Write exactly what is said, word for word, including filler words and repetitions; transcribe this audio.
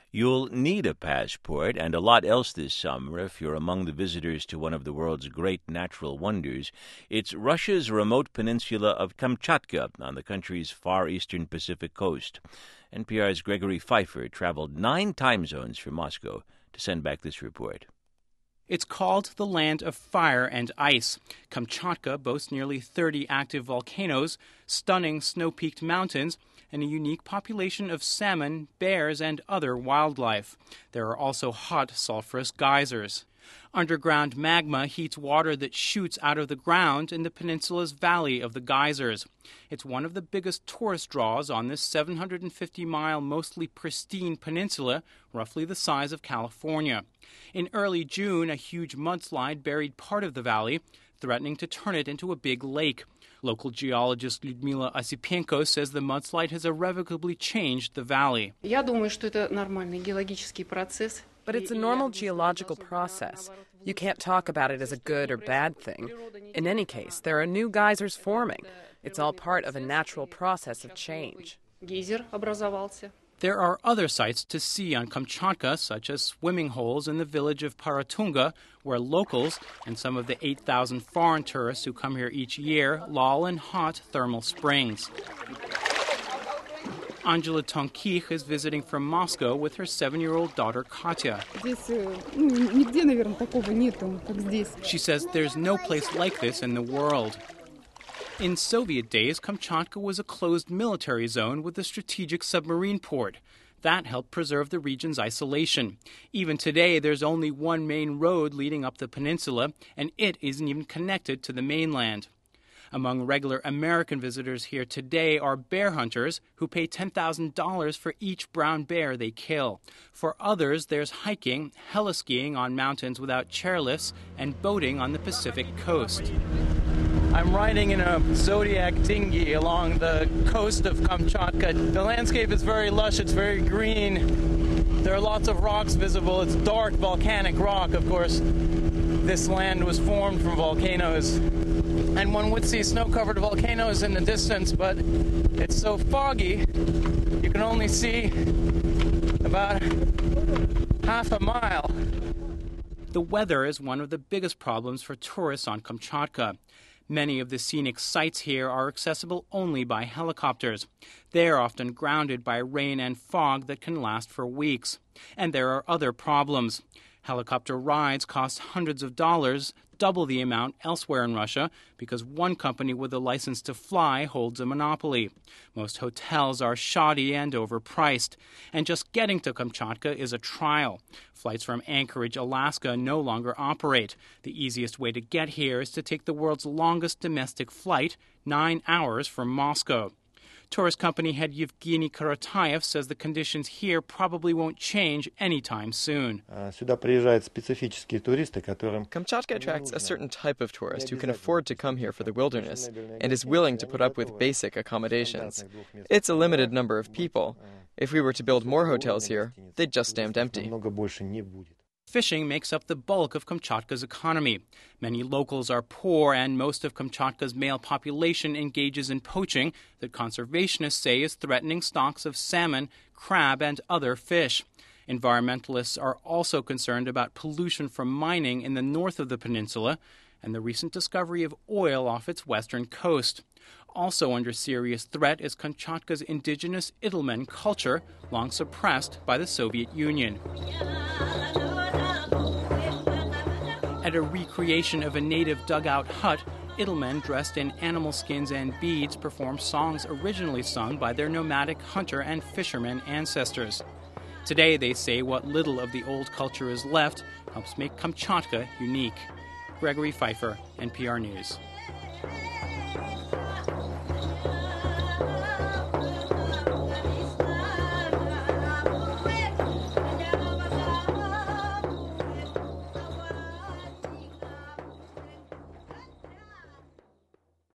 You'll need a passport and a lot else this summer if you're among the visitors to one of the world's great natural wonders. It's Russia's remote peninsula of Kamchatka on the country's far eastern Pacific coast. N P R's Gregory Pfeiffer traveled nine time zones from Moscow to send back this report. It's called the land of fire and ice. Kamchatka boasts nearly thirty active volcanoes, stunning snow-peaked mountains, and a unique population of salmon, bears, and other wildlife. There are also hot sulfurous geysers. Underground magma heats water that shoots out of the ground in the peninsula's Valley of the Geysers. It's one of the biggest tourist draws on this seven hundred fifty mile, mostly pristine peninsula, roughly the size of California. In early June, a huge mudslide buried part of the valley, threatening to turn it into a big lake. Local geologist Lyudmila Osipenko says the mudslide has irrevocably changed the valley. But it's a normal geological process. You can't talk about it as a good or bad thing. In any case, there are new geysers forming. It's all part of a natural process of change. There are other sights to see on Kamchatka, such as swimming holes in the village of Paratunga, where locals and some of the eight thousand foreign tourists who come here each year loll in hot thermal springs. Angela Tonkich is visiting from Moscow with her seven-year-old daughter Katya. She says there's no place like this in the world. In Soviet days, Kamchatka was a closed military zone with a strategic submarine port. That helped preserve the region's isolation. Even today, there's only one main road leading up the peninsula, and it isn't even connected to the mainland. Among regular American visitors here today are bear hunters who pay ten thousand dollars for each brown bear they kill. For others, there's hiking, heli-skiing on mountains without chairlifts, and boating on the Pacific coast. I'm riding in a Zodiac dinghy along the coast of Kamchatka. The landscape is very lush, it's very green. There are lots of rocks visible. It's dark volcanic rock, of course. This land was formed from volcanoes. And one would see snow-covered volcanoes in the distance, but it's so foggy, you can only see about half a mile. The weather is one of the biggest problems for tourists on Kamchatka. Many of the scenic sites here are accessible only by helicopters. They're often grounded by rain and fog that can last for weeks. And there are other problems. Helicopter rides cost hundreds of dollars, double the amount elsewhere in Russia, because one company with a license to fly holds a monopoly. Most hotels are shoddy and overpriced, and just getting to Kamchatka is a trial. Flights from Anchorage, Alaska no longer operate. The easiest way to get here is to take the world's longest domestic flight, nine hours from Moscow. Tourist company head Yevgeny Karatayev says the conditions here probably won't change anytime soon. Kamchatka attracts a certain type of tourist who can afford to come here for the wilderness and is willing to put up with basic accommodations. It's a limited number of people. If we were to build more hotels here, they'd just stand empty. Fishing makes up the bulk of Kamchatka's economy. Many locals are poor, and most of Kamchatka's male population engages in poaching that conservationists say is threatening stocks of salmon, crab, and other fish. Environmentalists are also concerned about pollution from mining in the north of the peninsula and the recent discovery of oil off its western coast. Also under serious threat is Kamchatka's indigenous Idelmen culture, long suppressed by the Soviet Union. At a recreation of a native dugout hut, Idelmen dressed in animal skins and beads perform songs originally sung by their nomadic hunter and fisherman ancestors. Today, they say what little of the old culture is left helps make Kamchatka unique. Gregory Pfeiffer, N P R News.